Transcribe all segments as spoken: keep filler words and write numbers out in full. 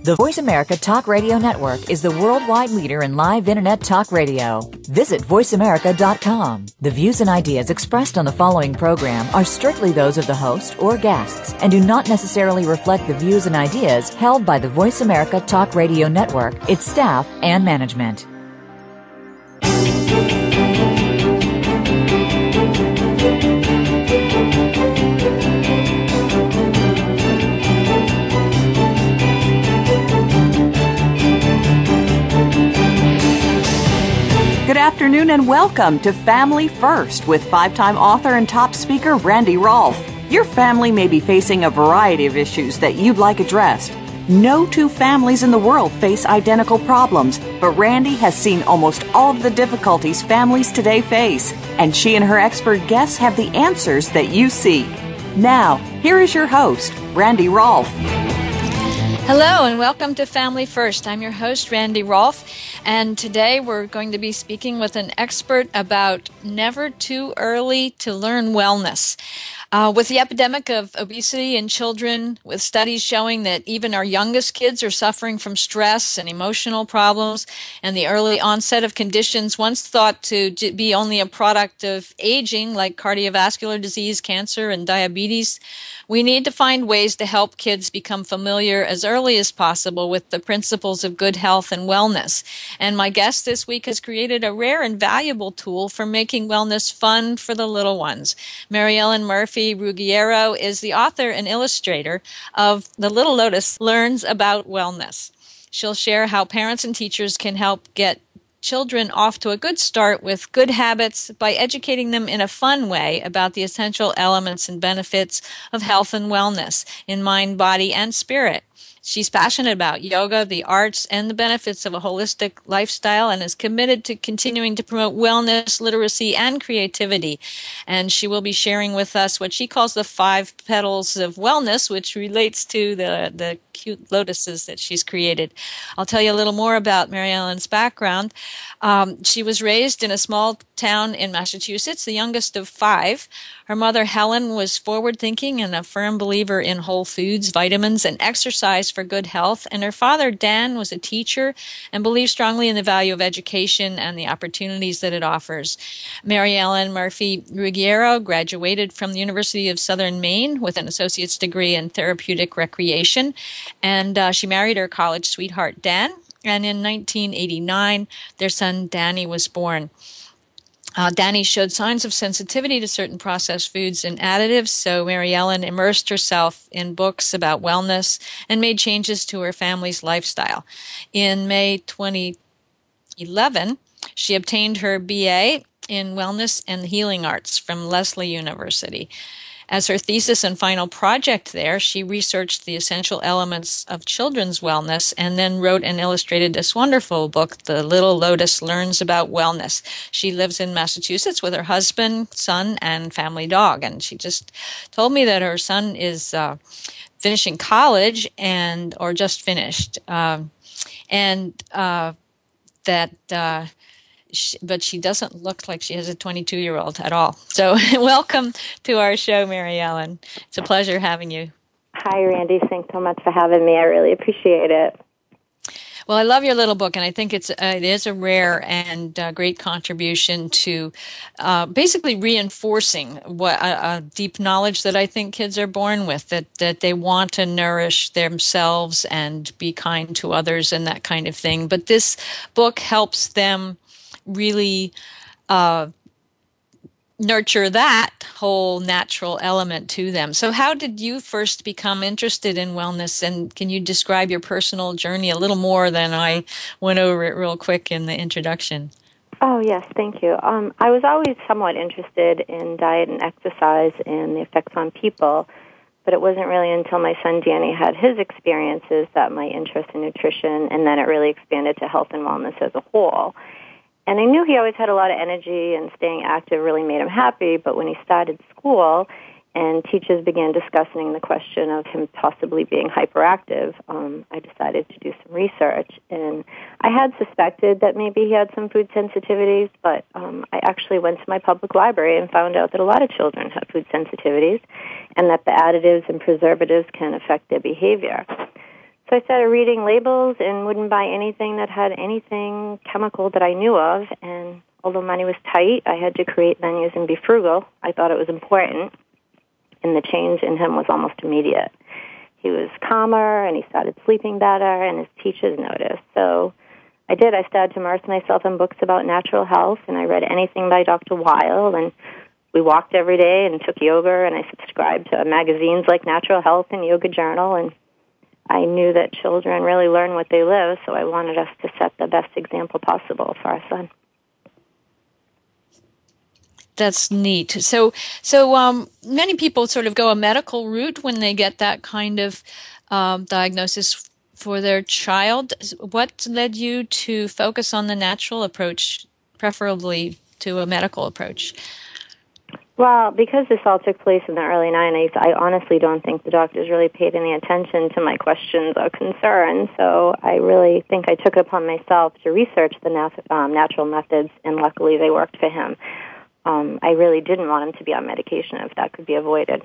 The Voice America Talk Radio Network is the worldwide leader in live Internet talk radio. Visit voice america dot com. The views and ideas expressed on the following program are strictly those of the host or guests and do not necessarily reflect the views and ideas held by the Voice America Talk Radio Network, its staff, and management. Good afternoon and welcome to Family First with five-time author and top speaker Randy Rolfe. Your family may be facing a variety of issues that you'd like addressed. No two families in the world face identical problems, but Randy has seen almost all of the difficulties families today face, and she and her expert guests have the answers that you seek. Now, here is your host, Randy Rolfe. Hello and welcome to Family First. I'm your host, Randy Rolfe, and today we're going to be speaking with an expert about never too early to learn wellness. Uh, with the epidemic of obesity in children, with studies showing that even our youngest kids are suffering from stress and emotional problems, and the early onset of conditions once thought to be only a product of aging, like cardiovascular disease, cancer, and diabetes, we need to find ways to help kids become familiar as early as possible with the principles of good health and wellness. And my guest this week has created a rare and valuable tool for making wellness fun for the little ones. Mary Ellen Murphy Ruggiero is the author and illustrator of The Little Lotus Learns About Wellness. She'll share how parents and teachers can help get children off to a good start with good habits by educating them in a fun way about the essential elements and benefits of health and wellness in mind, body, and spirit. She's passionate about yoga, the arts, and the benefits of a holistic lifestyle, and is committed to continuing to promote wellness, literacy, and creativity. And she will be sharing with us what she calls the five petals of wellness, which relates to the, the cute lotuses that she's created. I'll tell you a little more about Mary Ellen's background. Um, she was raised in a small town in Massachusetts, the youngest of five. Her mother, Helen, was forward-thinking and a firm believer in whole foods, vitamins, and exercise for good health. And her father, Dan, was a teacher and believed strongly in the value of education and the opportunities that it offers. Mary Ellen Murphy Ruggiero graduated from the University of Southern Maine with an associate's degree in therapeutic recreation. And uh, she married her college sweetheart, Dan. And in nineteen eighty-nine, their son, Danny, was born. Uh, Danny showed signs of sensitivity to certain processed foods and additives, so Mary Ellen immersed herself in books about wellness and made changes to her family's lifestyle. In May twenty eleven, she obtained her B A in Wellness and Healing Arts from Lesley University. As her thesis and final project there, she researched the essential elements of children's wellness and then wrote and illustrated this wonderful book, The Little Lotus Learns About Wellness. She lives in Massachusetts with her husband, son, and family dog. And she just told me that her son is uh, finishing college and or just finished, um, and uh, that... Uh, She, but she doesn't look like she has a twenty-two-year-old at all. So welcome to our show, Mary Ellen. It's a pleasure having you. Hi, Randy. Thanks so much for having me. I really appreciate it. Well, I love your little book, and I think it's uh, it is a rare and uh, great contribution to uh, basically reinforcing what a, a deep knowledge that I think kids are born with, that, that they want to nourish themselves and be kind to others and that kind of thing. But this book helps them really uh, nurture that whole natural element to them. So how did you first become interested in wellness, and can you describe your personal journey a little more than I went over it real quick in the introduction? Oh, yes, thank you. Um, I was always somewhat interested in diet and exercise and the effects on people, but it wasn't really until my son Danny had his experiences that my interest in nutrition, and then it really expanded to health and wellness as a whole. And I knew he always had a lot of energy and staying active really made him happy, but when he started school and teachers began discussing the question of him possibly being hyperactive, um, I decided to do some research. And I had suspected that maybe he had some food sensitivities, but um, I actually went to my public library and found out that a lot of children have food sensitivities and that the additives and preservatives can affect their behavior. So I started reading labels and wouldn't buy anything that had anything chemical that I knew of. And although money was tight, I had to create menus and be frugal. I thought it was important, and the change in him was almost immediate. He was calmer, and he started sleeping better, and his teachers noticed. So I did. I started to immerse myself in books about natural health, and I read anything by Doctor Weil, and we walked every day and took yoga, and I subscribed to magazines like Natural Health and Yoga Journal, and I knew that children really learn what they live, so I wanted us to set the best example possible for our son. That's neat. So, so um, many people sort of go a medical route when they get that kind of um, diagnosis for their child. What led you to focus on the natural approach, preferably to a medical approach? Well, because this all took place in the early nineties, I honestly don't think the doctors really paid any attention to my questions or concerns, so I really think I took it upon myself to research the nat- um, natural methods, and luckily they worked for him. Um, I really didn't want him to be on medication if that could be avoided.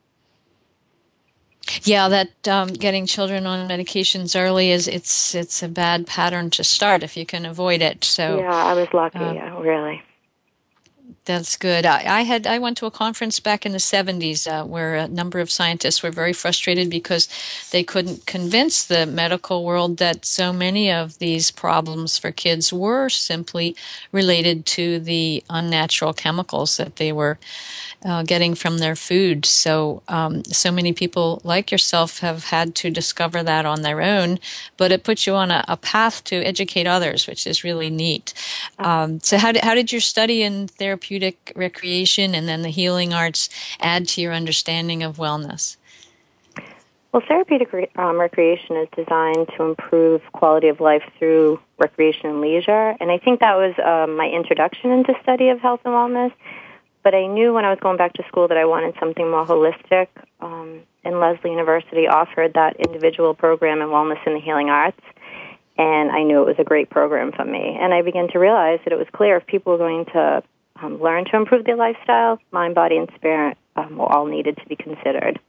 Yeah, that um, getting children on medications early is it's it's a bad pattern to start if you can avoid it. So yeah, I was lucky, uh, yeah, really. That's good. I, I had I went to a conference back in the seventies uh, where a number of scientists were very frustrated because they couldn't convince the medical world that so many of these problems for kids were simply related to the unnatural chemicals that they were uh, getting from their food. So um, so many people like yourself have had to discover that on their own, but it puts you on a, a path to educate others, which is really neat. Um, so how did, how did your study in therapeutic recreation and then the healing arts add to your understanding of wellness? Well, therapeutic um, recreation is designed to improve quality of life through recreation and leisure, and I think that was um, my introduction into study of health and wellness. But I knew when I was going back to school that I wanted something more holistic, um, and Lesley University offered that individual program in wellness and the healing arts, and I knew it was a great program for me. And I began to realize that it was clear if people were going to um, learn to improve their lifestyle, mind, body, and spirit um, were all needed to be considered.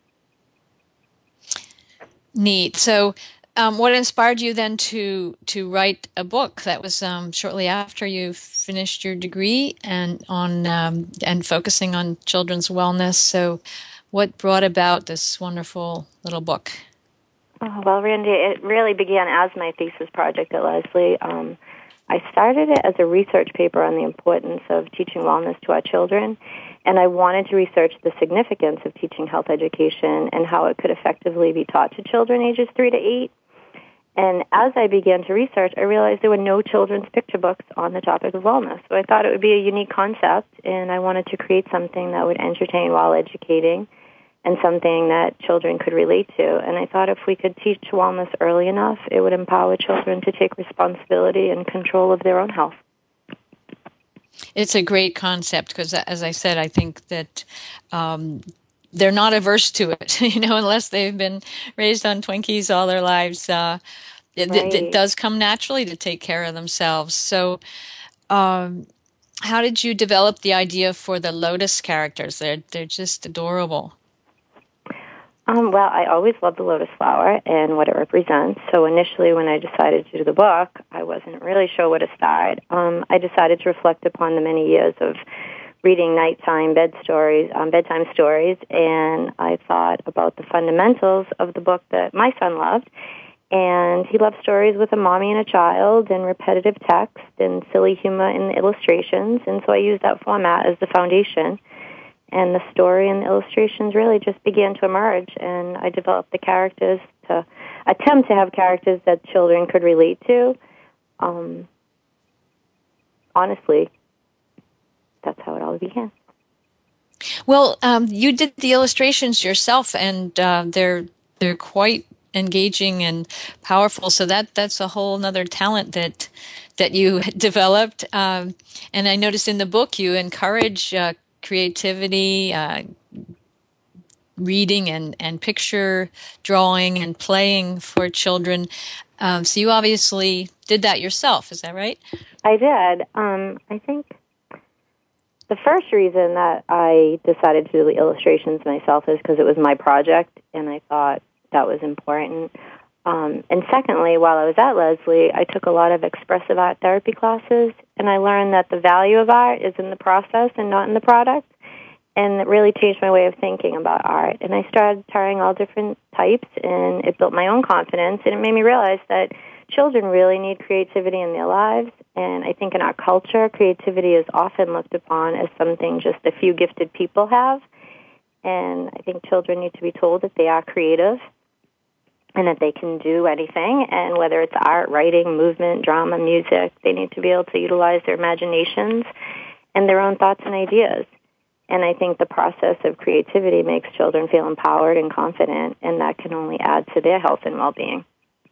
Neat. So um, what inspired you then to to write a book? That was um, shortly after you finished your degree and on um, and focusing on children's wellness. So what brought about this wonderful little book? Oh, well, Randy, it really began as my thesis project at Lesley. Um, I started it as a research paper on the importance of teaching wellness to our children, and I wanted to research the significance of teaching health education and how it could effectively be taught to children ages three to eight. And as I began to research, I realized there were no children's picture books on the topic of wellness. So I thought it would be a unique concept, and I wanted to create something that would entertain while educating and something that children could relate to. And I thought if we could teach wellness early enough, it would empower children to take responsibility and control of their own health. It's a great concept because, as I said, I think that um, they're not averse to it, you know, unless they've been raised on Twinkies all their lives. Uh, it, right. it, it does come naturally to take care of themselves. So um, how did you develop the idea for the Lotus characters? They're, they're just adorable. Um, well, I always loved the lotus flower and what it represents. So initially when I decided to do the book, I wasn't really sure where to start. Um, I decided to reflect upon the many years of reading nighttime bed stories, um, bedtime stories, and I thought about the fundamentals of the book that my son loved. And he loved stories with a mommy and a child and repetitive text and silly humor in the illustrations. And so I used that format as the foundation. And the story and the illustrations really just began to emerge, and I developed the characters to attempt to have characters that children could relate to. Um, honestly, that's how it all began. Well, um, you did the illustrations yourself, and uh, they're they're quite engaging and powerful. So that that's a whole other talent that that you developed. Um, and I noticed in the book you encourage Uh, creativity, uh, reading and, and picture drawing and playing for children. Um, so you obviously did that yourself, is that right? I did. Um, I think the first reason that I decided to do the illustrations myself is because it was my project, and I thought that was important. Um, and secondly, while I was at Lesley, I took a lot of expressive art therapy classes, and I learned that the value of art is in the process and not in the product. And it really changed my way of thinking about art. And I started trying all different types, and it built my own confidence, and it made me realize that children really need creativity in their lives. And I think in our culture, creativity is often looked upon as something just a few gifted people have. And I think children need to be told that they are creative and that they can do anything. And whether it's art, writing, movement, drama, music, they need to be able to utilize their imaginations and their own thoughts and ideas. And I think the process of creativity makes children feel empowered and confident, and that can only add to their health and well-being.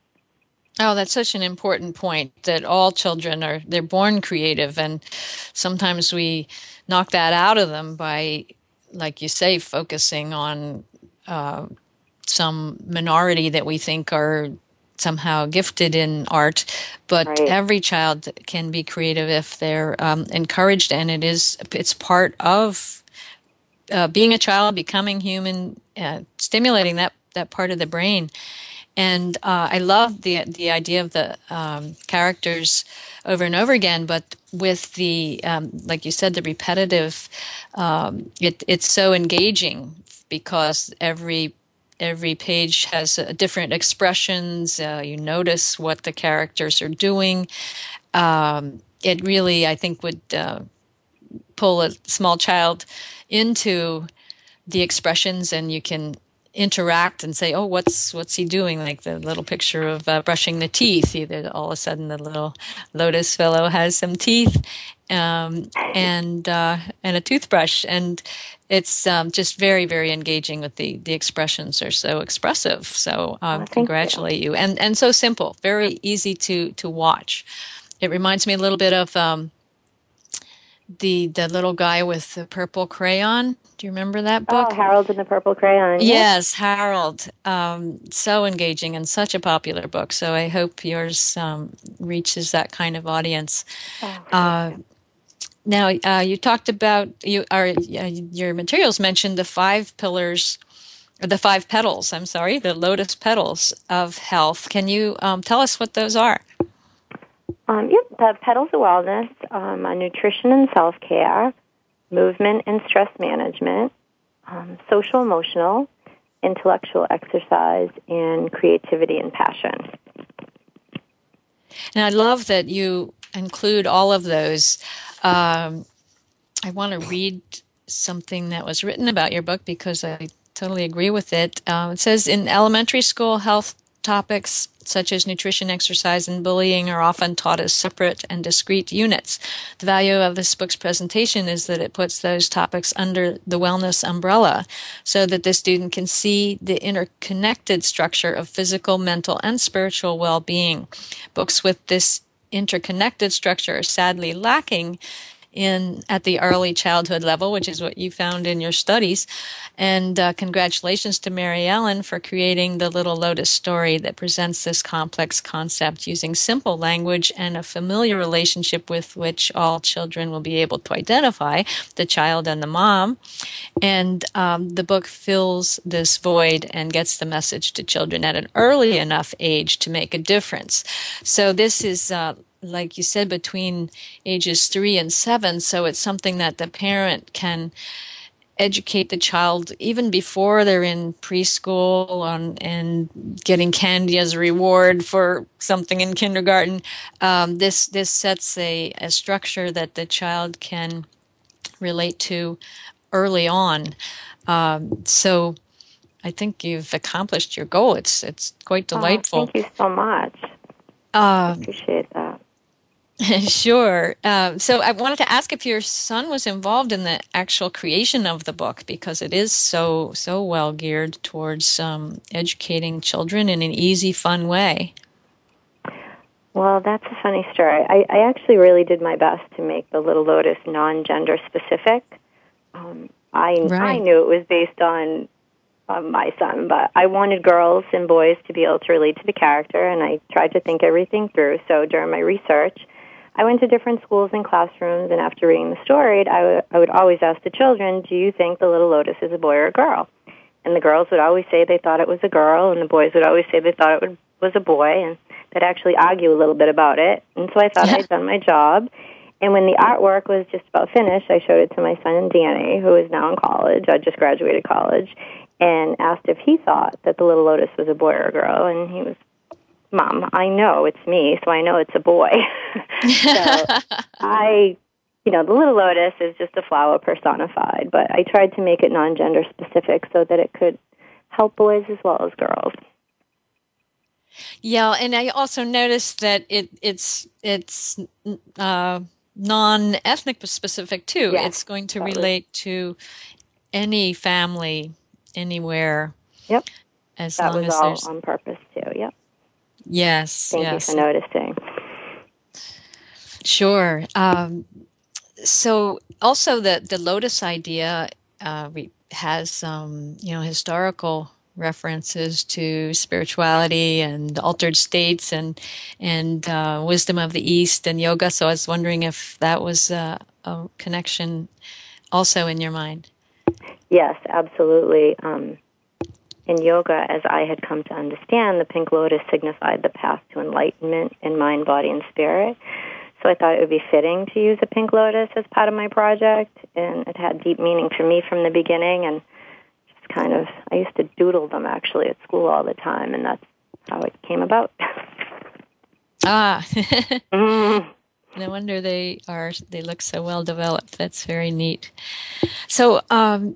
Oh, that's such an important point, that all children are, they're born creative, and sometimes we knock that out of them by, like you say, focusing on uh, some minority that we think are somehow gifted in art, but right. every child can be creative if they're um, encouraged, and it is, it's part of uh, being a child, becoming human, uh, stimulating that, that part of the brain. And uh, I love the the idea of the um, characters over and over again, but with the, um, like you said, the repetitive, um, it, it's so engaging because every every page has uh, different expressions. Uh, you notice what the characters are doing. Um, it really, I think, would uh, pull a small child into the expressions, and you can interact and say, oh, what's what's he doing? Like the little picture of uh, brushing the teeth. Either all of a sudden the little lotus fellow has some teeth um, and uh, and a toothbrush, and it's um, just very, very engaging with the the expressions are so expressive. So um, well, congratulate you. you, and and so simple, very easy to to watch. It reminds me a little bit of um, the the little guy with the purple crayon. Do you remember that book? Oh, Harold and the Purple Crayon. Yes, Harold. Um, so engaging and such a popular book. So I hope yours um, reaches that kind of audience. Oh, uh, now, uh, you talked about you are uh, your materials mentioned the five pillars, or the five petals. I'm sorry, the lotus petals of health. Can you um, tell us what those are? Um, yep, the petals of wellness um, are nutrition and self-care, movement and stress management, um, social, emotional, intellectual exercise, and creativity and passion. And I love that you include all of those. Um, I want to read something that was written about your book because I totally agree with it. Um, it says, in elementary school, health topics such as nutrition, exercise, and bullying are often taught as separate and discrete units. The value of this book's presentation is that it puts those topics under the wellness umbrella so that the student can see the interconnected structure of physical, mental, and spiritual well-being. Books with this interconnected structure are sadly lacking in at the early childhood level, which is what you found in your studies. And uh, congratulations to Mary Ellen for creating the Little Lotus story that presents this complex concept using simple language and a familiar relationship with which all children will be able to identify, the child and the mom. And um, the book fills this void and gets the message to children at an early enough age to make a difference. So this is uh, like you said, between ages three and seven. So it's something that the parent can educate the child even before they're in preschool on, and getting candy as a reward for something in kindergarten. Um, this this sets a, a structure that the child can relate to early on. Um, so I think you've accomplished your goal. It's it's quite delightful. Oh, thank you so much. Uh, I appreciate that. Sure. Um, so I wanted to ask if your son was involved in the actual creation of the book, because it is so so well geared towards um, educating children in an easy, fun way. Well, that's a funny story. I, I actually really did my best to make the Little Lotus non-gender specific. Um, I right. I knew it was based on um, my son, but I wanted girls and boys to be able to relate to the character, and I tried to think everything through. So during my research, I went to different schools and classrooms, and after reading the story, I, w- I would always ask the children, do you think the Little Lotus is a boy or a girl? And the girls would always say they thought it was a girl, and the boys would always say they thought it would was a boy, and they'd actually argue a little bit about it. And so I thought I'd done my job. And when the artwork was just about finished, I showed it to my son Danny, who is now in college. I just graduated college, and asked if he thought that the little lotus was a boy or a girl. And he was, Mom, I know it's me, so I know it's a boy. So I, you know, the little lotus is just a flower personified, but I tried to make it non-gender specific so that it could help boys as well as girls. Yeah, and I also noticed that it it's it's uh, non-ethnic specific too. Yes, it's going to relate was, to any family anywhere. Yep, as that long was as all there's on purpose too. Yep. Yes. Thank yes. you for noticing. Sure. Um, so also the the lotus idea uh, has um, you know historical references to spirituality and altered states and and uh, wisdom of the East and yoga. So I was wondering if that was uh, a connection also in your mind. Yes, absolutely. Um, in yoga, as I had come to understand, the pink lotus signified the path to enlightenment in mind, body, and spirit. So I thought it would be fitting to use a pink lotus as part of my project, and it had deep meaning for me from the beginning, and kind of, I used to doodle them actually at school all the time, and that's how it came about. Ah, mm. No wonder they are, they look so well developed. That's very neat. So, um,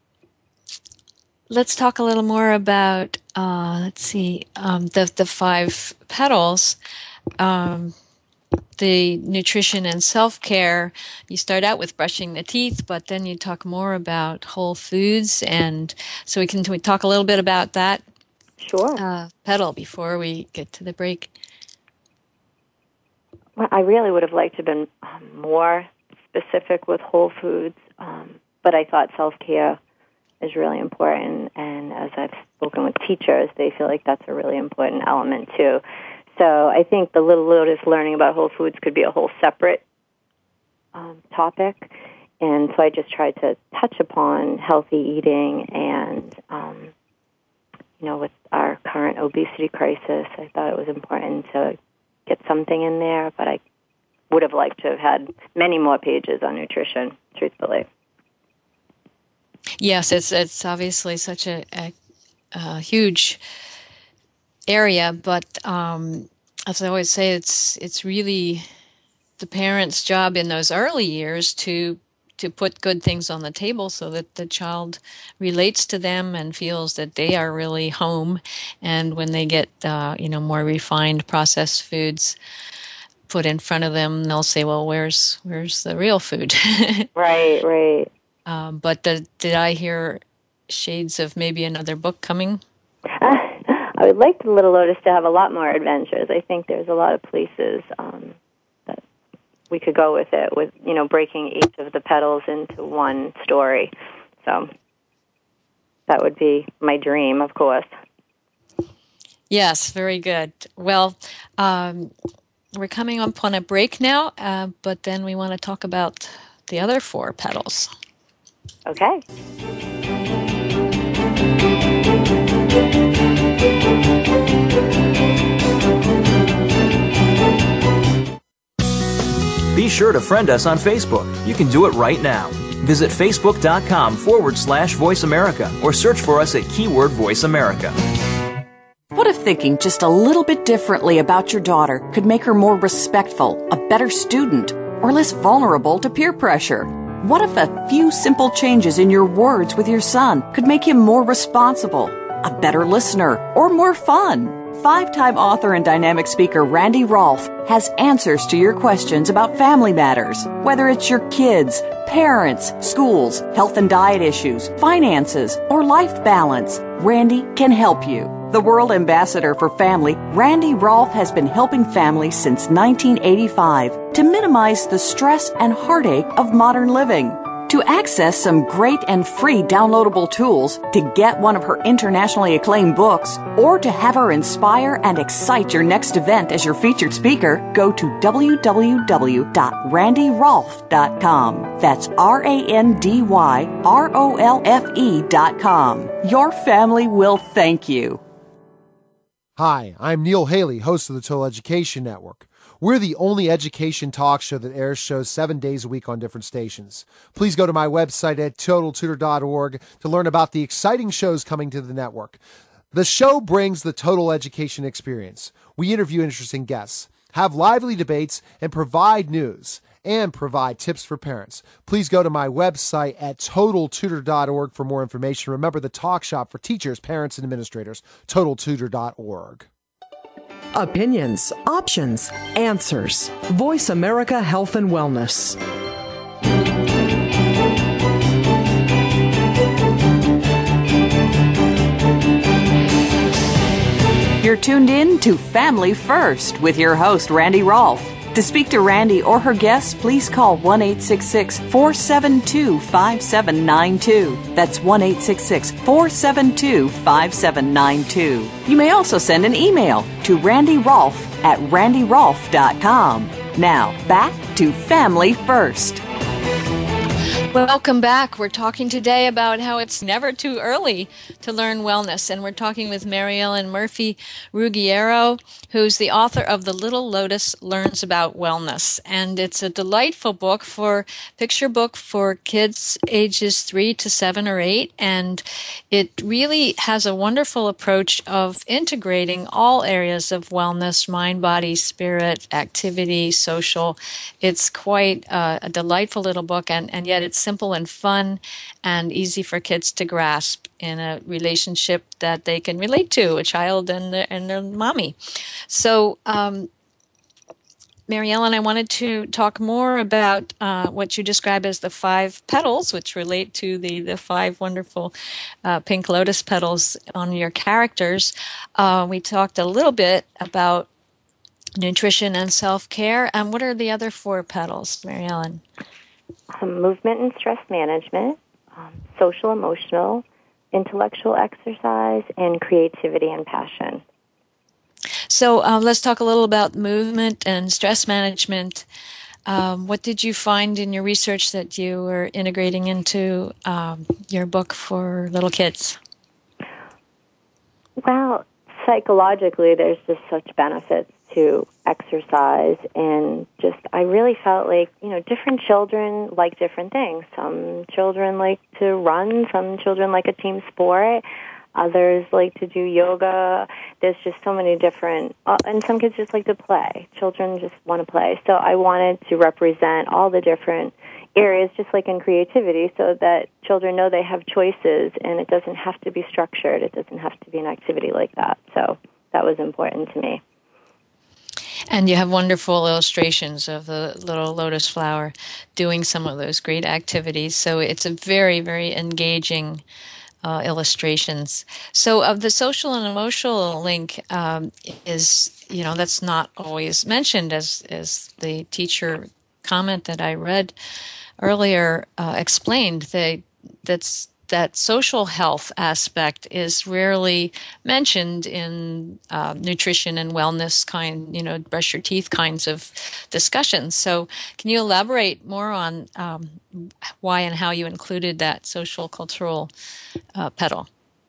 let's talk a little more about, uh, let's see, um, the, the five petals. Um, the nutrition and self-care, you start out with brushing the teeth, but then you talk more about whole foods. And so we can, can we talk a little bit about that sure. uh, petal before we get to the break? Well, I really would have liked to have been um, more specific with whole foods, um, but I thought self-care is really important. And as I've spoken with teachers, they feel like that's a really important element too. So I think the Little Lotus learning about whole foods could be a whole separate um, topic. And so I just tried to touch upon healthy eating and, um, you know, with our current obesity crisis, I thought it was important to get something in there, but I would have liked to have had many more pages on nutrition, truthfully. Yes, it's it's obviously such a, a, a huge area, but um, as I always say, it's it's really the parents' job in those early years to to put good things on the table so that the child relates to them and feels that they are really home. And when they get uh, you know more refined processed foods put in front of them, they'll say, "Well, where's where's the real food?" Right, right. Um, but the, did I hear shades of maybe another book coming? Uh, I would like the Little Lotus to have a lot more adventures. I think there's a lot of places um, that we could go with it, with, you know, breaking each of the petals into one story. So that would be my dream, of course. Yes, very good. Well, um, we're coming up on a break now, uh, but then we want to talk about the other four petals. Okay. Be sure to friend us on Facebook. You can do it right now. Visit facebook.com forward slash Voice America or search for us at keyword Voice America. What if thinking just a little bit differently about your daughter could make her more respectful, a better student, or less vulnerable to peer pressure? What if a few simple changes in your words with your son could make him more responsible, a better listener, or more fun? Five-time author and dynamic speaker Randy Rolfe has answers to your questions about family matters. Whether it's your kids, parents, schools, health and diet issues, finances, or life balance, Randy can help you. The World Ambassador for Family, Randy Rolfe has been helping families since nineteen eighty-five to minimize the stress and heartache of modern living. To access some great and free downloadable tools, to get one of her internationally acclaimed books, or to have her inspire and excite your next event as your featured speaker, go to w w w dot randy rolfe dot com. That's R A N D Y R O L F E dot com. Your family will thank you. Hi, I'm Neil Haley, host of the Total Education Network. We're the only education talk show that airs shows seven days a week on different stations. Please go to my website at total tutor dot org to learn about the exciting shows coming to the network. The show brings the total education experience. We interview interesting guests, have lively debates, and provide news, and provide tips for parents. Please go to my website at total tutor dot org for more information. Remember the talk shop for teachers, parents, and administrators, total tutor dot org. Opinions, options, answers. Voice America Health and Wellness. You're tuned in to Family First with your host, Randy Rolfe. To speak to Randy or her guests, please call one eight six six, four seven two, five seven nine two. That's one eight six six, four seven two, five seven nine two. You may also send an email to randy rolfe at randy rolfe dot com. Now, back to Family First. Welcome back. We're talking today about how it's never too early to learn wellness. And we're talking with Mary Ellen Murphy Ruggiero, who's the author of The Little Lotus Learns About Wellness. And it's a delightful book for picture book for kids ages three to seven or eight. And it really has a wonderful approach of integrating all areas of wellness, mind, body, spirit, activity, social. It's quite uh, a delightful little book, and, and yet it's simple and fun and easy for kids to grasp in a relationship that they can relate to, a child and their, and their mommy. So, um, Mary Ellen, I wanted to talk more about uh, what you describe as the five petals, which relate to the, the five wonderful uh, pink lotus petals on your characters. Uh, we talked a little bit about nutrition and self-care. And what are the other four petals, Mary Ellen? Um, movement and stress management, um, social, emotional, intellectual exercise, and creativity and passion. So uh, let's talk a little about movement and stress management. Um, what did you find in your research that you were integrating into um, your book for little kids? Well, psychologically, there's just such benefits to exercise, and just I really felt like, you know, different children like different things. Some children like to run, some children like a team sport, others like to do yoga. There's just so many different, uh, and some kids just like to play. Children just want to play. So I wanted to represent all the different areas, just like in creativity, so that children know they have choices, and it doesn't have to be structured. It doesn't have to be an activity like that. So that was important to me. And you have wonderful illustrations of the little lotus flower doing some of those great activities. So it's a very, very engaging uh, illustrations. So of the social and emotional link um, is, you know, that's not always mentioned, as, as the teacher comment that I read earlier uh, explained. They, that's that social health aspect is rarely mentioned in uh, nutrition and wellness kind, you know, brush your teeth kinds of discussions. So can you elaborate more on um, why and how you included that social cultural uh, petal?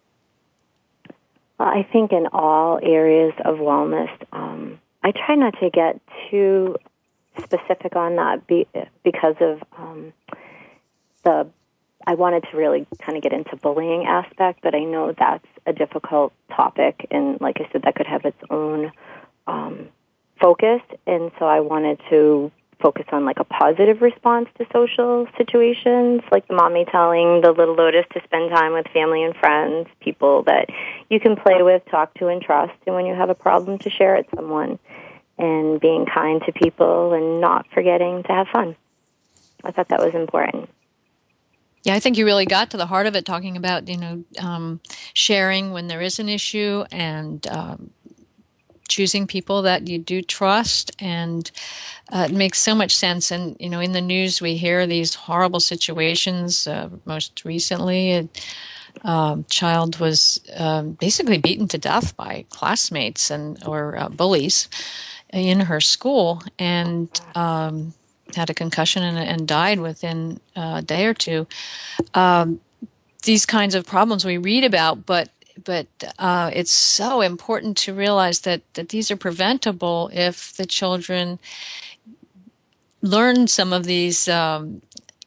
Well, I think in all areas of wellness, um, I try not to get too specific on that be, because of um, the I wanted to really kind of get into bullying aspect, but I know that's a difficult topic, and like I said, that could have its own um, focus, and so I wanted to focus on like a positive response to social situations, like the mommy telling the little lotus to spend time with family and friends, people that you can play with, talk to, and trust, and when you have a problem, to share it with someone, and being kind to people and not forgetting to have fun. I thought that was important. Yeah, I think you really got to the heart of it, talking about, you know, um, sharing when there is an issue, and um, choosing people that you do trust, and uh, it makes so much sense. And, you know, in the news we hear these horrible situations. Uh, most recently, a um, child was um, basically beaten to death by classmates and or uh, bullies in her school, and um had a concussion and, and died within a day or two. Um, these kinds of problems we read about, but but uh, it's so important to realize that, that these are preventable if the children learn some of these um,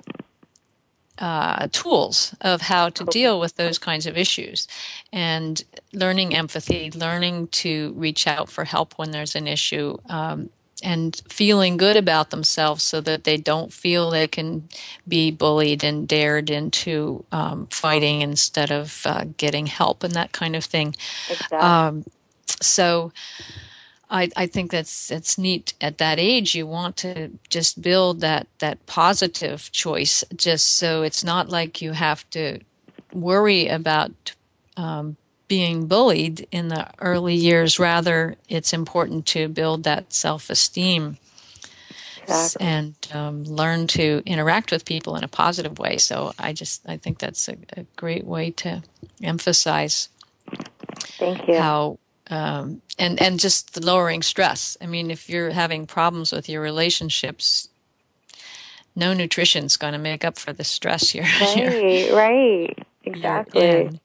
uh, tools of how to deal with those kinds of issues, and learning empathy, learning to reach out for help when there's an issue, um, and feeling good about themselves so that they don't feel they can be bullied and dared into um, fighting instead of uh, getting help and that kind of thing. Exactly. Um, so I, I think that's that's neat. At that age, you want to just build that, that positive choice, just so it's not like you have to worry about um, being bullied in the early years. Rather, it's important to build that self-esteem Exactly. and um, learn to interact with people in a positive way. So I just I think that's a, a great way to emphasize Thank you. how um, and and just lowering stress. I mean, if you're having problems with your relationships, no nutrition's going to make up for the stress you're Right, you're, right. you're Exactly. in.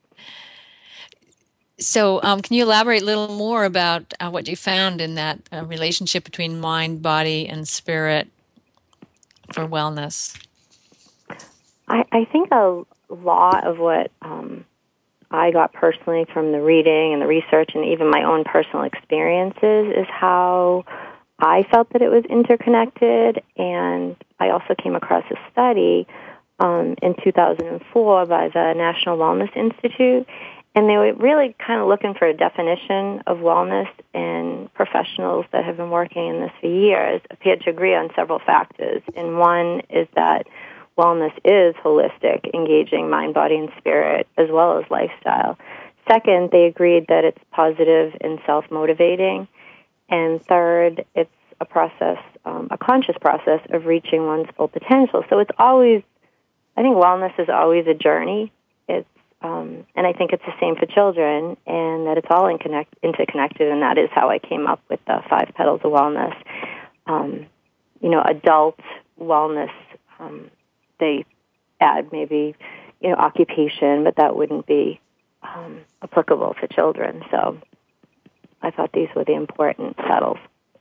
So, um, can you elaborate a little more about uh, what you found in that uh, relationship between mind, body, and spirit for wellness? I, I think a lot of what um, I got personally from the reading and the research and even my own personal experiences is how I felt that it was interconnected. And I also came across a study um, in two thousand four by the National Wellness Institute, and they were really kind of looking for a definition of wellness, and professionals that have been working in this for years appeared to agree on several factors. And one is that wellness is holistic, engaging mind, body, and spirit, as well as lifestyle. Second, they agreed that it's positive and self-motivating. And third, it's a process, um, a conscious process of reaching one's full potential. So it's always, I think wellness is always a journey. It's, um, and I think it's the same for children, and that it's all in connect, interconnected, and that is how I came up with the five petals of wellness. Um, you know, adult wellness, um, they add maybe, you know, occupation, but that wouldn't be um, applicable to children. So I thought these were the important petals.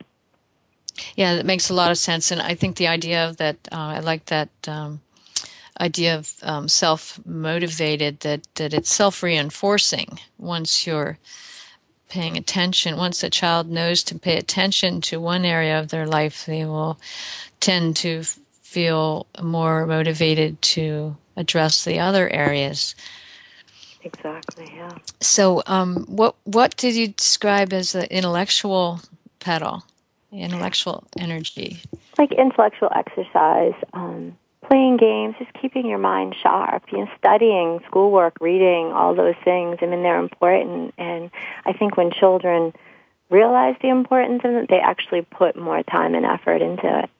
Yeah, that makes a lot of sense. And I think the idea of that, uh, I like that um, idea of um, self-motivated, that, that it's self-reinforcing once you're paying attention. Once a child knows to pay attention to one area of their life, they will tend to feel more motivated to address the other areas. Exactly, yeah. So um, what what did you describe as the intellectual petal, the intellectual energy? Like intellectual exercise, um, playing games, just keeping your mind sharp, you know, studying, schoolwork, reading, all those things. I mean, they're important. And I think when children realize the importance of it, they actually put more time and effort into it.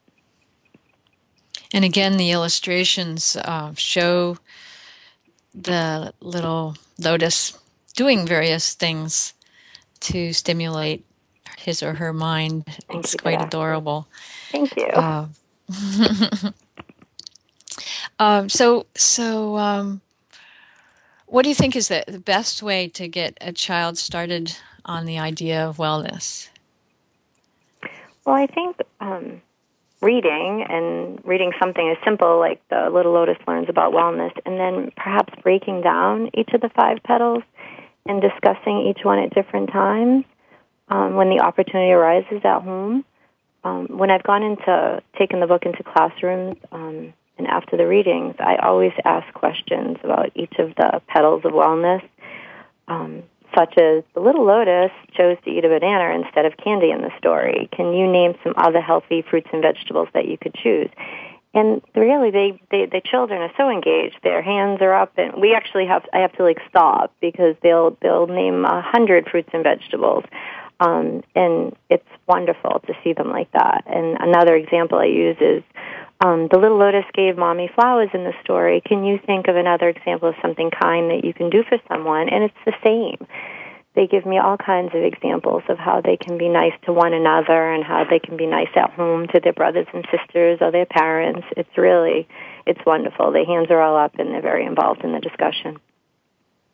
And again, the illustrations uh, show the little lotus doing various things to stimulate his or her mind. Thank It's you for quite that. adorable. Thank you. Uh, um, so, so um, what do you think is the, the best way to get a child started on the idea of wellness? Well, I think um, reading and reading something as simple like the Little Lotus Learns About Wellness, and then perhaps breaking down each of the five petals and discussing each one at different times um, when the opportunity arises at home. Um, when I've gone into, taken the book into classrooms um, and after the readings, I always ask questions about each of the petals of wellness, um, such as the little lotus chose to eat a banana instead of candy in the story. Can you name some other healthy fruits and vegetables that you could choose? And really, they, they the children are so engaged. Their hands are up, and we actually have I have to like stop because they'll they'll name a hundred fruits and vegetables, um, and it's wonderful to see them like that. And another example I use is um, the little lotus gave mommy flowers in the story. Can you think of another example of something kind that you can do for someone? And it's the same. They give me all kinds of examples of how they can be nice to one another and how they can be nice at home to their brothers and sisters or their parents. It's really, it's wonderful. Their hands are all up and they're very involved in the discussion.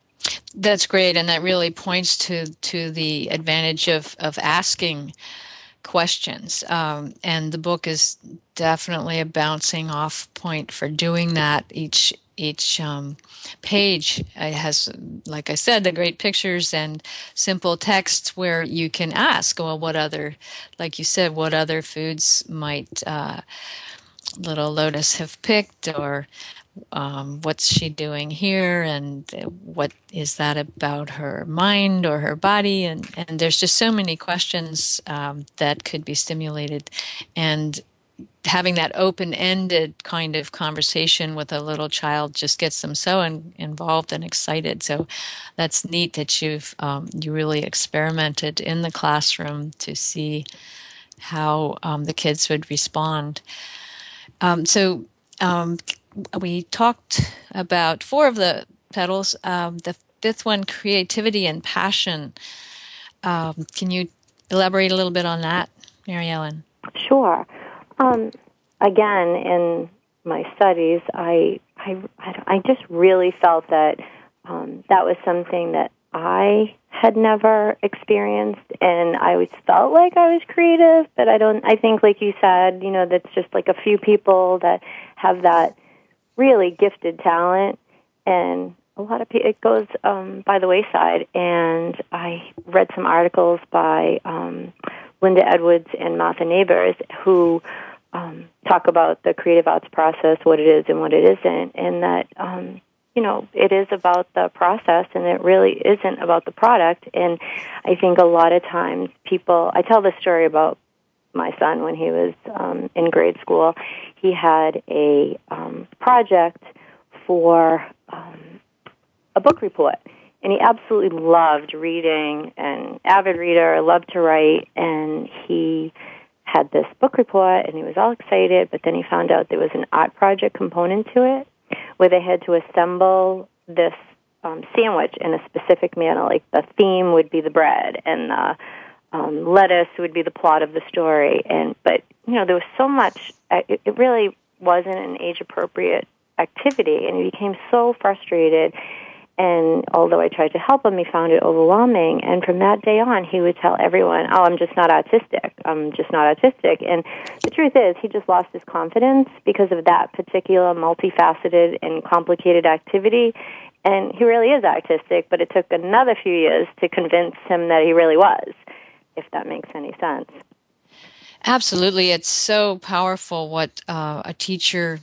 That's great, and that really points to to the advantage of of asking questions. Um, and the book is definitely a bouncing off point for doing that. Each each um, page has, like I said, the great pictures and simple texts where you can ask, well, what other, like you said, what other foods might uh, little Lotus have picked, or um, what's she doing here, and what is that about her mind or her body, and, and there's just so many questions um, that could be stimulated, and having that open-ended kind of conversation with a little child just gets them so in, involved and excited. So that's neat that you've um, you really experimented in the classroom to see how um, the kids would respond. Um, so um, we talked about four of the petals. Um, the fifth one, creativity and passion. Um, can you elaborate a little bit on that, Mary Ellen? Sure. Um, again, in my studies, I, I, I just really felt that um, that was something that I had never experienced, and I always felt like I was creative, but I don't, I think, like you said, you know, that's just like a few people that have that really gifted talent, and a lot of people, it goes um, by the wayside. And I read some articles by um, Linda Edwards and Martha Neighbors who um, talk about the creative arts process, what it is and what it isn't, and that, um, you know, it is about the process, and it really isn't about the product. And I think a lot of times people, I tell this story about my son when he was um, in grade school. He had a um, project for um, a book report, and he absolutely loved reading, an avid reader, loved to write, and he had this book report, and he was all excited, but then he found out there was an art project component to it, where they had to assemble this um, sandwich in a specific manner. Like the theme would be the bread, and the um, lettuce would be the plot of the story. And but you know, there was so much. It, it really wasn't an age-appropriate activity, and he became so frustrated. And although I tried to help him, he found it overwhelming. And from that day on, he would tell everyone, "Oh, I'm just not autistic. I'm just not autistic." And the truth is, he just lost his confidence because of that particular multifaceted and complicated activity. And he really is autistic, but it took another few years to convince him that he really was, if that makes any sense. Absolutely. It's so powerful what uh, a teacher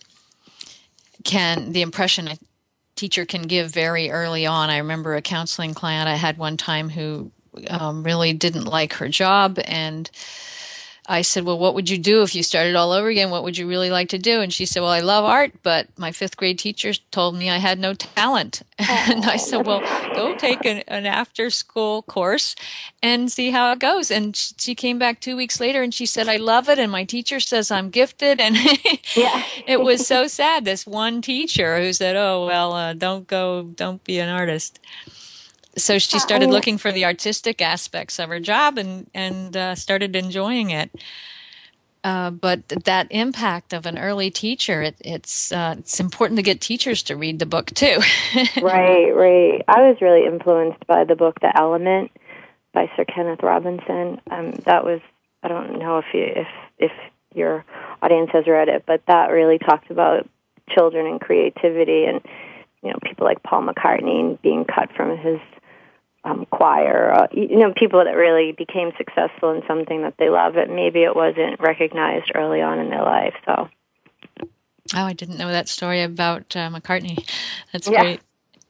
can, the impression a teacher can give very early on. I remember a counseling client I had one time who um, really didn't like her job, and I said, well, what would you do if you started all over again? What would you really like to do? And she said, well, I love art, but my fifth grade teacher told me I had no talent. And I said, well, go take an, an after school course and see how it goes. And she came back two weeks later and she said, I love it. And my teacher says I'm gifted. And yeah. It was so sad. This one teacher who said, oh, well, uh, don't go, don't be an artist. So she started looking for the artistic aspects of her job and, and uh, started enjoying it. Uh, but that impact of an early teacher, it, it's uh, it's important to get teachers to read the book, too. Right, right. I was really influenced by the book The Element by Sir Kenneth Robinson. Um, that was, I don't know if you, if if your audience has read it, but that really talked about children and creativity and, you know, people like Paul McCartney being cut from his Um, choir, uh, you know, people that really became successful in something that they love, but maybe it wasn't recognized early on in their life. So, oh, I didn't know that story about uh, McCartney. That's yeah. great.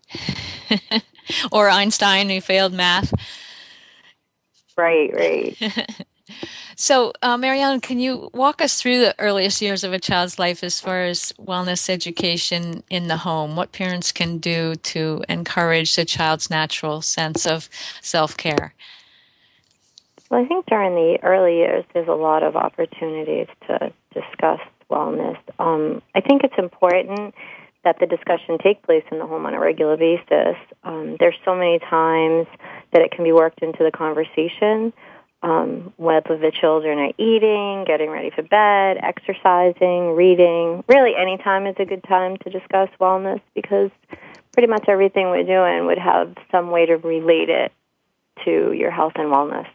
Or Einstein, who failed math. Right, right. So, uh, Mary Ellen, can you walk us through the earliest years of a child's life as far as wellness education in the home? What parents can do to encourage the child's natural sense of self-care? Well, I think during the early years, there's a lot of opportunities to discuss wellness. Um, I think it's important that the discussion take place in the home on a regular basis. Um, there's so many times that it can be worked into the conversation. Um, whether the children are eating, getting ready for bed, exercising, reading. Really, any time is a good time to discuss wellness because pretty much everything we're doing would have some way to relate it to your health and wellness.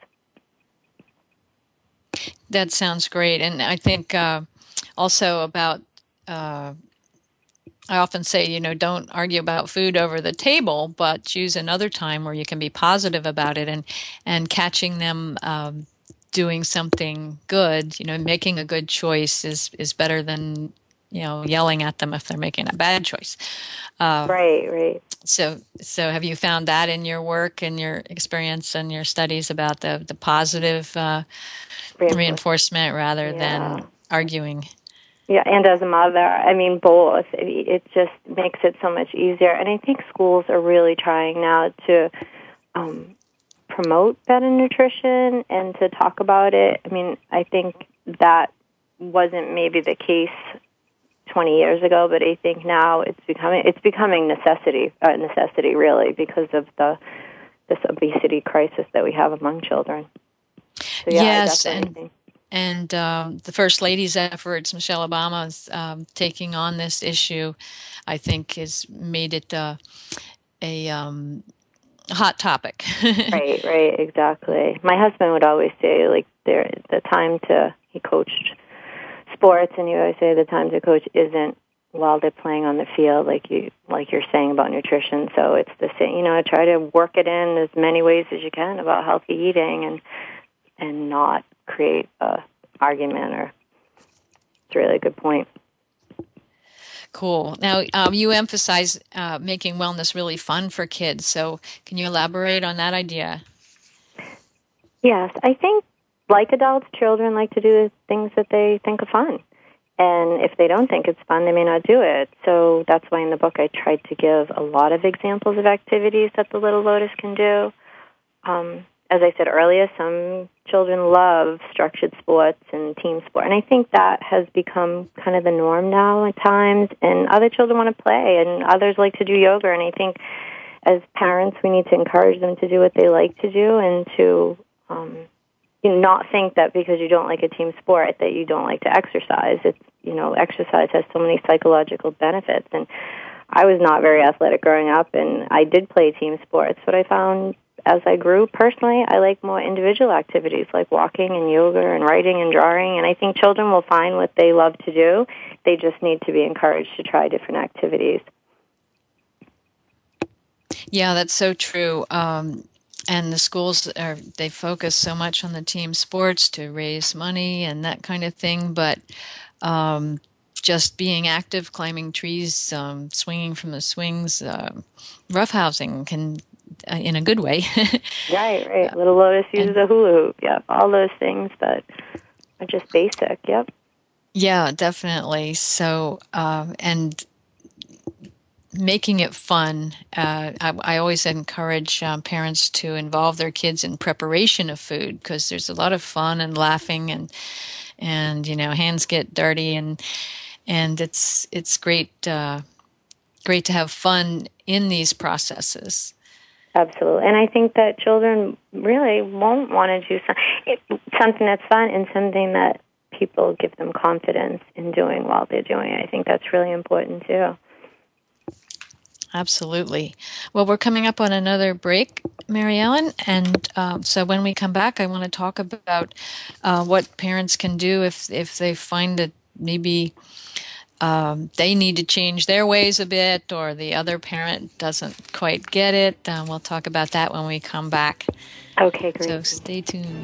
That sounds great. And I think uh, also about, uh, I often say, you know, don't argue about food over the table, but choose another time where you can be positive about it, and, and catching them um, doing something good, you know, making a good choice is, is better than, you know, yelling at them if they're making a bad choice. Uh, right, right. So, so have you found that in your work and your experience and your studies about the, the positive uh, reinforcement. reinforcement rather yeah. than arguing? Yeah, and as a mother, I mean, both. It, it just makes it so much easier. And I think schools are really trying now to um, promote better nutrition and to talk about it. I mean, I think that wasn't maybe the case twenty years ago, but I think now it's becoming it's becoming necessity uh, necessity really because of the this obesity crisis that we have among children. So, yeah, yes, I and think. and um, the First Lady's efforts, Michelle Obama's um, taking on this issue, I think, has made it uh, a um, hot topic. Right, right, exactly. My husband would always say, like, there the time to he coached sports, and you always say the time to coach isn't while they're playing on the field, like you like you're saying about nutrition. So it's the same, you know, try to work it in as many ways as you can about healthy eating, and and not create a argument. Or it's a really good point. Cool. Now, um, you emphasize uh, making wellness really fun for kids. So can you elaborate on that idea? Yes, I think like adults, children like to do the things that they think are fun. And if they don't think it's fun, they may not do it. So that's why in the book I tried to give a lot of examples of activities that the Little Lotus can do. Um, as I said earlier, some children love structured sports and team sport. And I think that has become kind of the norm now at times. And other children want to play, and others like to do yoga. And I think as parents, we need to encourage them to do what they like to do, and to um, you know, not think that because you don't like a team sport that you don't like to exercise. It's, you know, exercise has so many psychological benefits. And I was not very athletic growing up, and I did play team sports, but I found as I grew personally, I like more individual activities like walking and yoga and writing and drawing. And I think children will find what they love to do. They just need to be encouraged to try different activities. Yeah, that's so true. Um, and the schools, are they focus so much on the team sports to raise money and that kind of thing, but um, just being active, climbing trees, um, swinging from the swings, uh, roughhousing can, uh, in a good way. Right, right. Little Lotus uses and, a hula hoop. Yep, all those things that are just basic. Yep. Yeah, definitely. So, um, and making it fun. Uh, I, I always encourage um, parents to involve their kids in preparation of food, because there's a lot of fun and laughing, and and you know, hands get dirty, and and it's it's great uh, great to have fun in these processes. Absolutely, and I think that children really won't want to do some, something that's fun and something that people give them confidence in doing while they're doing it. I think that's really important too. Absolutely. Well, we're coming up on another break, Mary Ellen, and uh, so when we come back, I want to talk about uh, what parents can do if if they find that maybe um, they need to change their ways a bit, or the other parent doesn't quite get it. Uh, we'll talk about that when we come back. Okay, great. So stay tuned.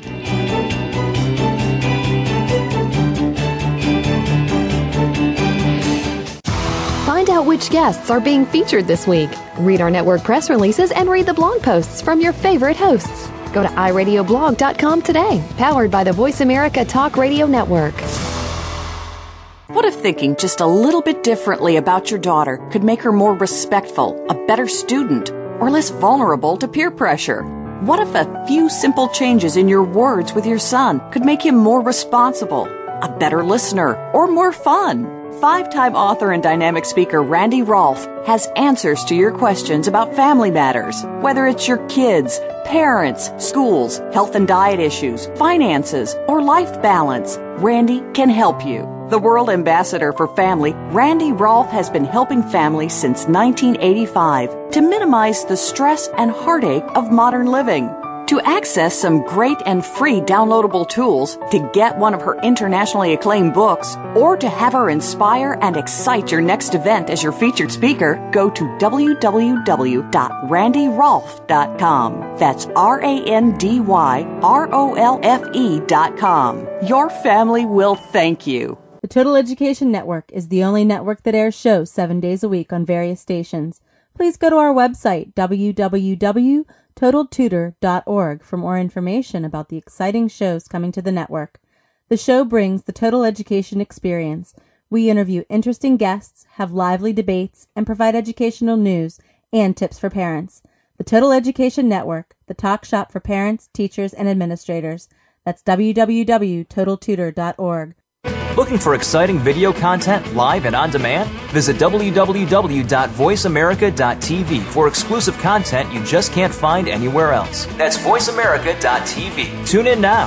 Find out which guests are being featured this week. Read our network press releases and read the blog posts from your favorite hosts. Go to i radio blog dot com today, powered by the Voice America Talk Radio Network. What if thinking just a little bit differently about your daughter could make her more respectful, a better student, or less vulnerable to peer pressure? What if a few simple changes in your words with your son could make him more responsible, a better listener, or more fun? Five-time author and dynamic speaker Randy Rolfe has answers to your questions about family matters. Whether it's your kids, parents, schools, health and diet issues, finances, or life balance, Randy can help you. The World Ambassador for Family, Randy Rolfe has been helping families since nineteen eighty-five to minimize the stress and heartache of modern living. To access some great and free downloadable tools, to get one of her internationally acclaimed books, or to have her inspire and excite your next event as your featured speaker, go to w w w dot randy rolfe dot com. That's R A N D Y R O L F E dot com. Your family will thank you. The Total Education Network is the only network that airs shows seven days a week on various stations. Please go to our website, w w w dot total tutor dot org, for more information about the exciting shows coming to the network. The show brings the total education experience. We interview interesting guests, have lively debates, and provide educational news and tips for parents. The Total Education Network, the talk shop for parents, teachers, and administrators. That's w w w dot total tutor dot org. Looking for exciting video content live and on demand? Visit w w w dot voice america dot t v for exclusive content you just can't find anywhere else. That's voice america dot t v. Tune in now.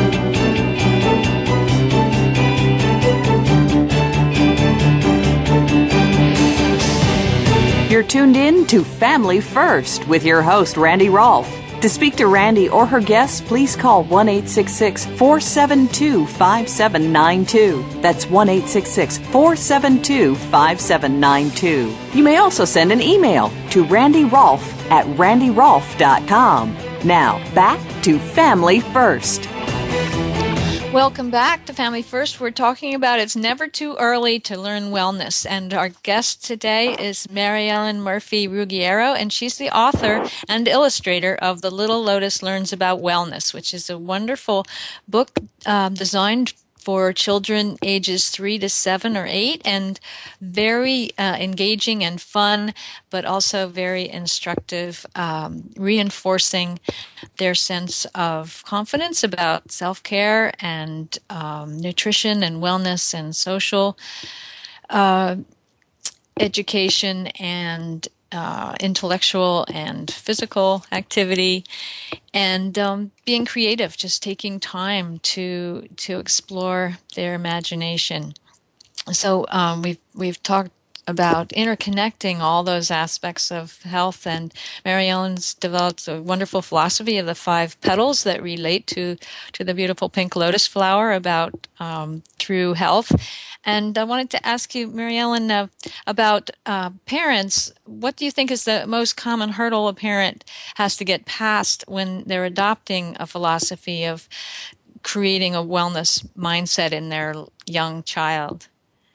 You're tuned in to Family First with your host, Randy Rolfe. To speak to Randy or her guests, please call one eight six six, four seven two, five seven nine two. That's one eight six six, four seven two, five seven nine two. You may also send an email to randy rolfe at randy rolfe dot com. Now, back to Family First. Welcome back to Family First. We're talking about it's never too early to learn wellness. And our guest today is Mary Ellen Murphy Ruggiero, and she's the author and illustrator of The Little Lotus Learns About Wellness, which is a wonderful book um, designed for children ages three to seven or eight, and very uh, engaging and fun, but also very instructive, um, reinforcing their sense of confidence about self-care and um, nutrition and wellness and social uh, education and Uh, intellectual and physical activity, and um, being creative, just taking time to to explore their imagination. So um, we've we've talked about interconnecting all those aspects of health, and Mary Ellen's developed a wonderful philosophy of the five petals that relate to to the beautiful pink lotus flower about um, through health. And I wanted to ask you, Mary Ellen, uh, about uh, parents. What do you think is the most common hurdle a parent has to get past when they're adopting a philosophy of creating a wellness mindset in their young child?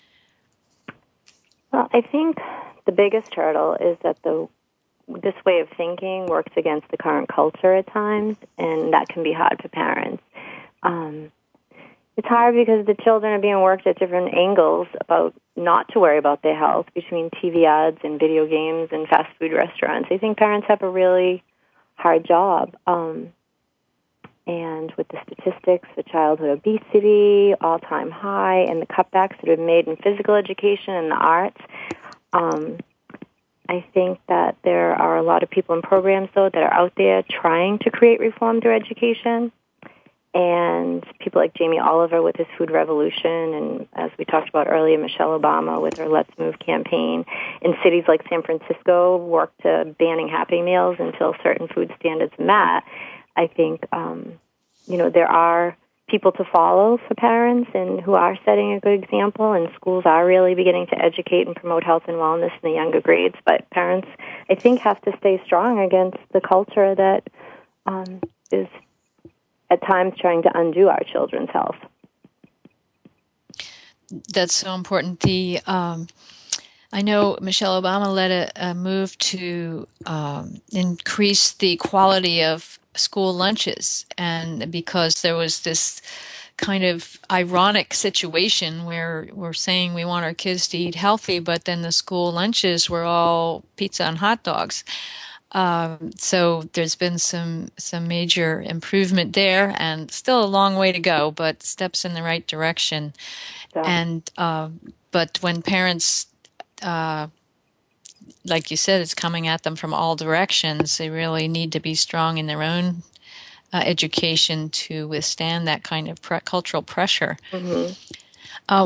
Well, I think the biggest hurdle is that the this way of thinking works against the current culture at times, and that can be hard for parents. Um, it's hard because the children are being worked at different angles about not to worry about their health between T V ads and video games and fast food restaurants. I think parents have a really hard job. Um, and with the statistics for childhood obesity, all-time high, and the cutbacks that have been made in physical education and the arts, um, I think that there are a lot of people in programs, though, that are out there trying to create reform through education. And people like Jamie Oliver with his Food Revolution, and as we talked about earlier, Michelle Obama with her Let's Move campaign. In cities like San Francisco, work to banning Happy Meals until certain food standards are met. I think, um, you know, there are people to follow for parents and who are setting a good example, and schools are really beginning to educate and promote health and wellness in the younger grades. But parents, I think, have to stay strong against the culture that um, is at times trying to undo our children's health. That's so important. The um, I know Michelle Obama led a, a move to um, increase the quality of school lunches, and because there was this kind of ironic situation where we're saying we want our kids to eat healthy, but then the school lunches were all pizza and hot dogs. Um, so there's been some some major improvement there, and still a long way to go, but steps in the right direction. Yeah. And uh, but when parents, uh, like you said, it's coming at them from all directions, they really need to be strong in their own uh, education to withstand that kind of pre- cultural pressure. Mm-hmm. Uh,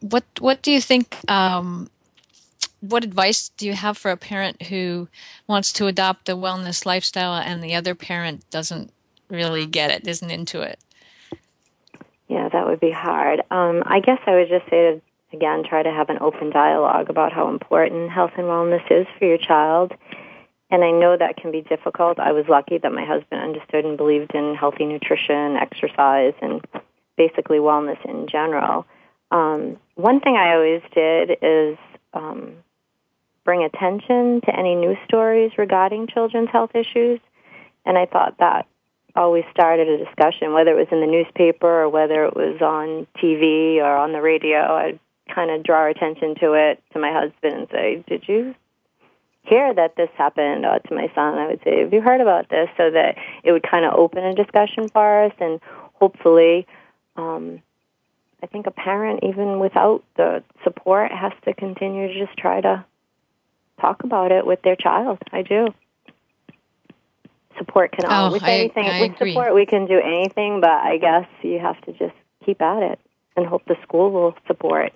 what what do you think? Um, what advice do you have for a parent who wants to adopt a wellness lifestyle and the other parent doesn't really get it, isn't into it? Yeah, that would be hard. Um, I guess I would just say, to, again, try to have an open dialogue about how important health and wellness is for your child. And I know that can be difficult. I was lucky that my husband understood and believed in healthy nutrition, exercise, and basically wellness in general. Um, one thing I always did is um, bring attention to any news stories regarding children's health issues. And I thought that always started a discussion, whether it was in the newspaper or whether it was on T V or on the radio. I'd kind of draw attention to it to my husband and say, did you hear that this happened? Or to my son, I would say, have you heard about this? So that it would kind of open a discussion for us, and hopefully, um, I think a parent, even without the support, has to continue to just try to talk about it with their child. I do. Support can oh, with I, anything. I with agree. support, we can do anything, but I guess you have to just keep at it and hope the school will support.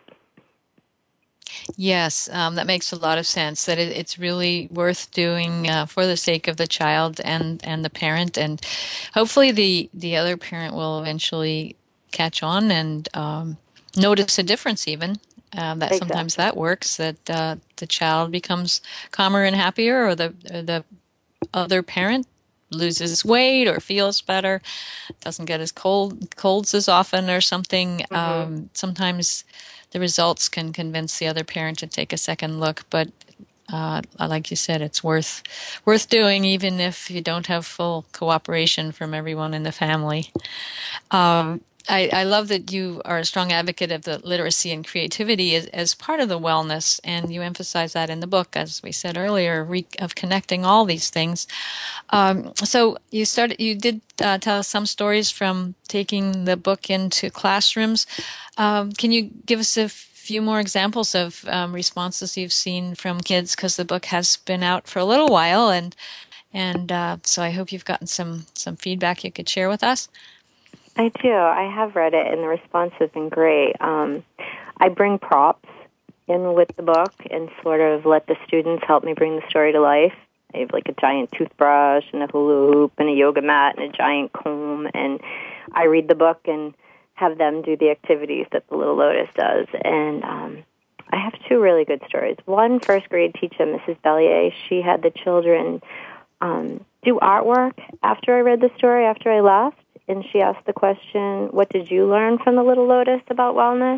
Yes, um, that makes a lot of sense, that it, it's really worth doing uh, for the sake of the child and, and the parent. And hopefully the, the other parent will eventually catch on and um, notice a difference even. Um, that Exactly. Sometimes that works, that uh, the child becomes calmer and happier, or the, or the other parent loses weight or feels better, doesn't get as cold colds as often or something. Mm-hmm. Um, sometimes the results can convince the other parent to take a second look, but uh, like you said, it's worth worth doing, even if you don't have full cooperation from everyone in the family. Um, I, I love that you are a strong advocate of the literacy and creativity as, as part of the wellness, and you emphasize that in the book, as we said earlier, re- of connecting all these things. Um, so you started, you did uh, tell us some stories from taking the book into classrooms. Um, can you give us a few more examples of um, responses you've seen from kids? Because the book has been out for a little while, and and uh, so I hope you've gotten some some feedback you could share with us. I do. I have read it, and the response has been great. Um, I bring props in with the book and sort of let the students help me bring the story to life. I have like a giant toothbrush and a hula hoop and a yoga mat and a giant comb, and I read the book and have them do the activities that the Little Lotus does. And um, I have two really good stories. One first grade teacher, Missus Bellier, she had the children um, do artwork after I read the story, after I left. And she asked the question, what did you learn from the Little Lotus about wellness?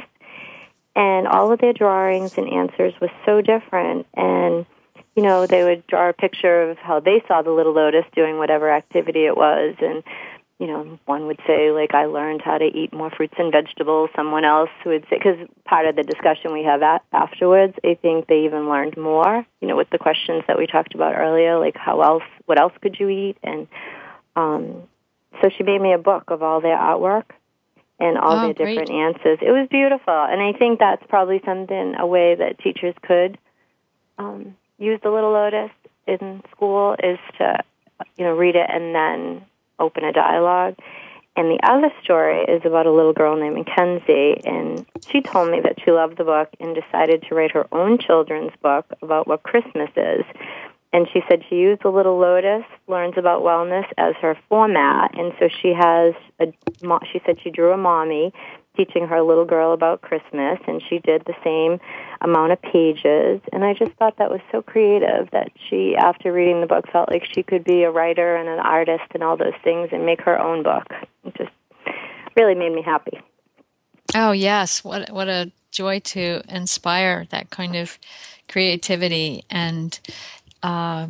And all of their drawings and answers was so different. And, you know, they would draw a picture of how they saw the Little Lotus doing whatever activity it was. And, you know, one would say, like, I learned how to eat more fruits and vegetables. Someone else would say, because part of the discussion we have at, afterwards, I think they even learned more, you know, with the questions that we talked about earlier, like how else, what else could you eat? And, um, so she made me a book of all their artwork and all oh, their different great. answers. It was beautiful, and I think that's probably something, a way that teachers could um, use the Little Lotus in school, is to, you know, read it and then open a dialogue. And the other story is about a little girl named Mackenzie, and she told me that she loved the book and decided to write her own children's book about what Christmas is. And she said she used the Little Lotus, learns about wellness, as her format. And so she has, a, she said she drew a mommy teaching her little girl about Christmas, and she did the same amount of pages. And I just thought that was so creative that she, after reading the book, felt like she could be a writer and an artist and all those things and make her own book. It just really made me happy. Oh, yes. What, what a joy to inspire that kind of creativity and Uh,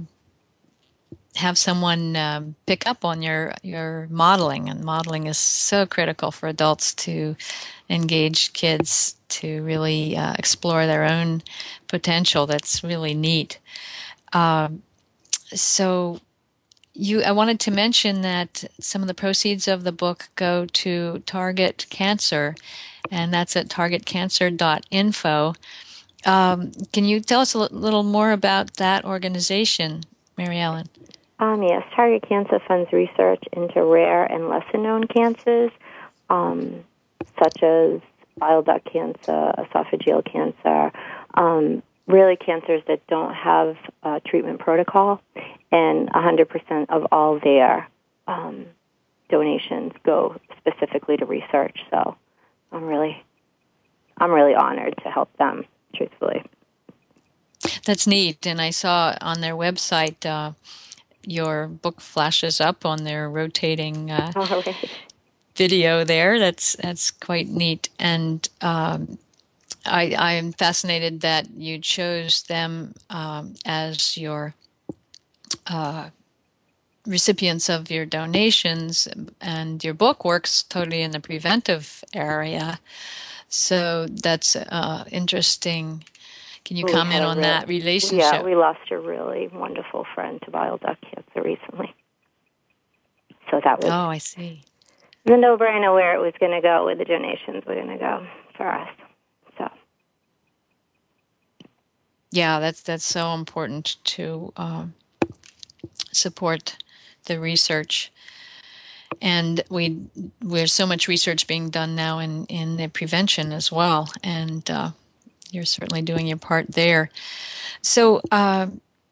have someone um, pick up on your your modeling, and modeling is so critical for adults to engage kids to really uh, explore their own potential. That's really neat. Um, so, you, I wanted to mention that some of the proceeds of the book go to Target Cancer, and that's at target cancer dot info. Um, can you tell us a l- little more about that organization, Mary Ellen? Um, yes, Target Cancer funds research into rare and lesser-known cancers, um, such as bile duct cancer, esophageal cancer, um, really cancers that don't have a treatment protocol, and one hundred percent of all their um, donations go specifically to research. So I'm really, I'm really honored to help them, truthfully. That's neat. And I saw on their website, uh, your book flashes up on their rotating uh, All right. video there. That's that's quite neat. And um, I, I'm fascinated that you chose them um, as your uh, recipients of your donations, and your book works totally in the preventive area. So that's uh, interesting. Can you We comment had a on real- that relationship? Yeah, we lost a really wonderful friend to bile duct cancer recently. So that was Oh, I see. the no-brainer where it was going to go, where the donations were going to go for us. So Yeah, that's that's so important to um, support the research. And we there's so much research being done now in, in the prevention as well. And uh, you're certainly doing your part there. So uh,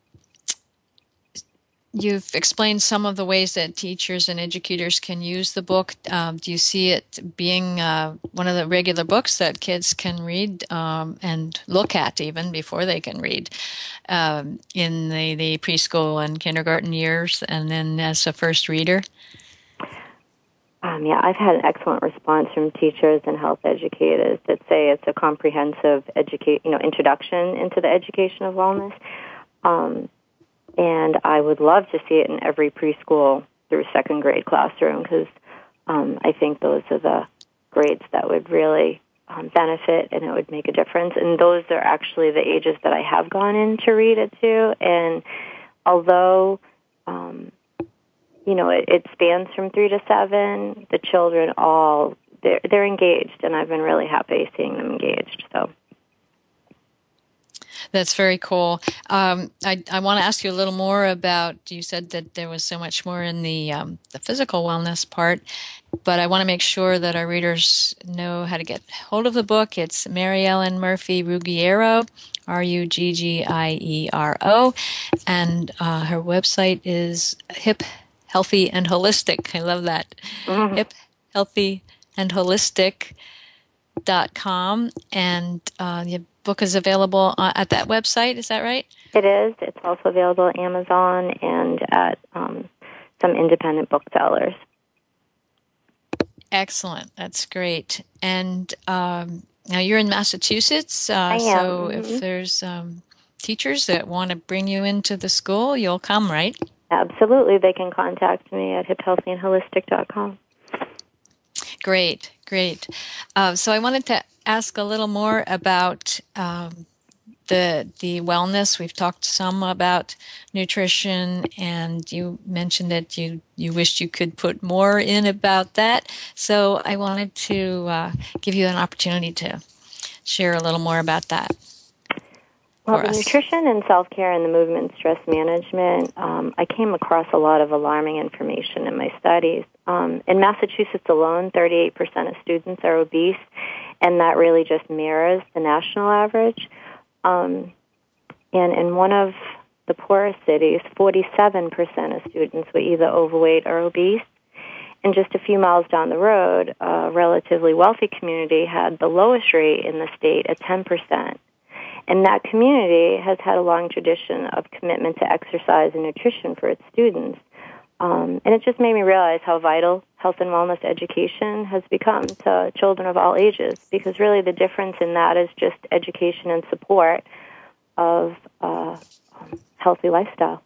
you've explained some of the ways that teachers and educators can use the book. Um, do you see it being uh, one of the regular books that kids can read um, and look at even before they can read um, in the, the preschool and kindergarten years, and then as a first reader? Um, yeah, I've had an excellent response from teachers and health educators that say it's a comprehensive educate, you know, introduction into the education of wellness. Um, and I would love to see it in every preschool through second grade classroom, because um, I think those are the grades that would really um, benefit, and it would make a difference. And those are actually the ages that I have gone in to read it to. And although um, you know, it, it spans from three to seven. The children all, they're, they're engaged, and I've been really happy seeing them engaged. So that's very cool. Um, I, I want to ask you a little more about, you said that there was so much more in the, um, the physical wellness part, but I want to make sure that our readers know how to get hold of the book. It's Mary Ellen Murphy Ruggiero, R U G G I E R O, and uh, her website is Hip Healthy and Holistic. I love that. Mm-hmm. Hip, healthy, and holistic dot com. And uh, the book is available at that website. Is that right? It is. It's also available at Amazon and at um, some independent booksellers. Excellent. That's great. And um, now you're in Massachusetts. Uh, I am. So Mm-hmm. if there's um, teachers that want to bring you into the school, you'll come, right? Absolutely. They can contact me at hip healthy and holistic dot com. Great, great. Uh, so I wanted to ask a little more about um, the the wellness. We've talked some about nutrition, and you mentioned that you, you wished you could put more in about that. So I wanted to uh, give you an opportunity to share a little more about that. Well, the nutrition and self-care and the movement stress management, um, I came across a lot of alarming information in my studies. Um, in Massachusetts alone, thirty-eight percent of students are obese, and that really just mirrors the national average. Um, and in one of the poorest cities, forty-seven percent of students were either overweight or obese. And just a few miles down the road, a relatively wealthy community had the lowest rate in the state at ten percent. And that community has had a long tradition of commitment to exercise and nutrition for its students. Um, and it just made me realize how vital health and wellness education has become to children of all ages, because really the difference in that is just education and support of uh, um, healthy lifestyle.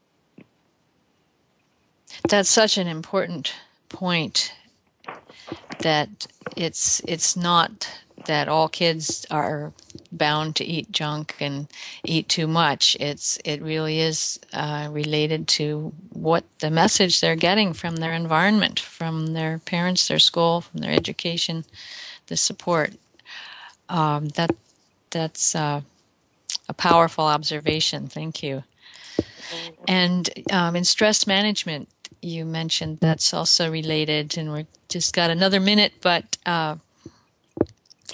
That's such an important point, that it's it's not that all kids are bound to eat junk and eat too much. It's it really is uh, related to what the message they're getting from their environment, from their parents, their school, from their education, the support. Um, that that's uh, a powerful observation. Thank you. And um, in stress management, you mentioned that's also related, and we're just got another minute, but uh,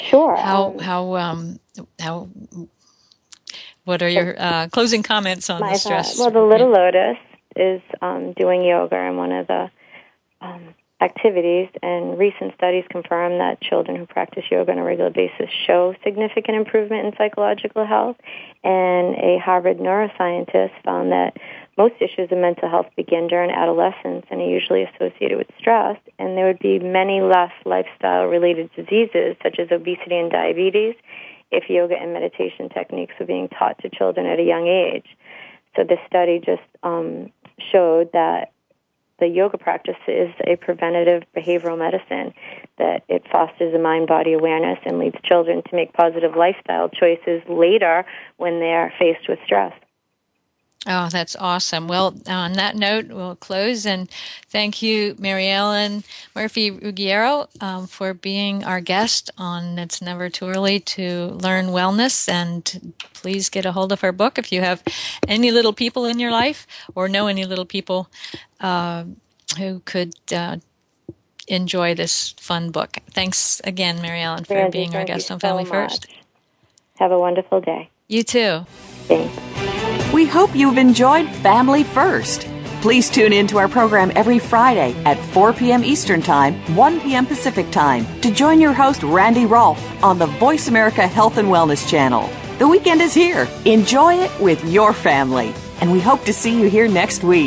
Sure. How um, how um how what are your uh, closing comments on the stress? Well, the Little Lotus is um, doing yoga in one of the um, activities, and recent studies confirm that children who practice yoga on a regular basis show significant improvement in psychological health. And a Harvard neuroscientist found that most issues of mental health begin during adolescence and are usually associated with stress, and there would be many less lifestyle-related diseases such as obesity and diabetes if yoga and meditation techniques were being taught to children at a young age. So this study just um, showed that the yoga practice is a preventative behavioral medicine, that it fosters a mind-body awareness and leads children to make positive lifestyle choices later when they're faced with stress. Oh, that's awesome. Well, on that note, we'll close. And thank you, Mary Ellen Murphy-Ruggiero, um, for being our guest on It's Never Too Early to Learn Wellness. And please get a hold of her book if you have any little people in your life or know any little people uh, who could uh, enjoy this fun book. Thanks again, Mary Ellen, for Randy, being our guest on so Family much. First. Have a wonderful day. You too. Thanks. We hope you've enjoyed Family First. Please tune in to our program every Friday at four p.m. Eastern Time, one p.m. Pacific Time to join your host, Randy Rolfe, on the Voice America Health and Wellness Channel. The weekend is here. Enjoy it with your family. And we hope to see you here next week.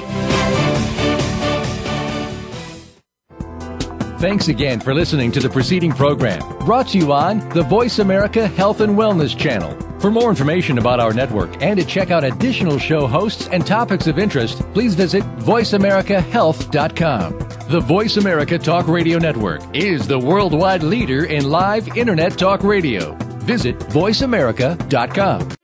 Thanks again for listening to the preceding program, brought to you on the Voice America Health and Wellness Channel. For more information about our network and to check out additional show hosts and topics of interest, please visit voice america health dot com. The Voice America Talk Radio Network is the worldwide leader in live Internet talk radio. Visit voice america dot com.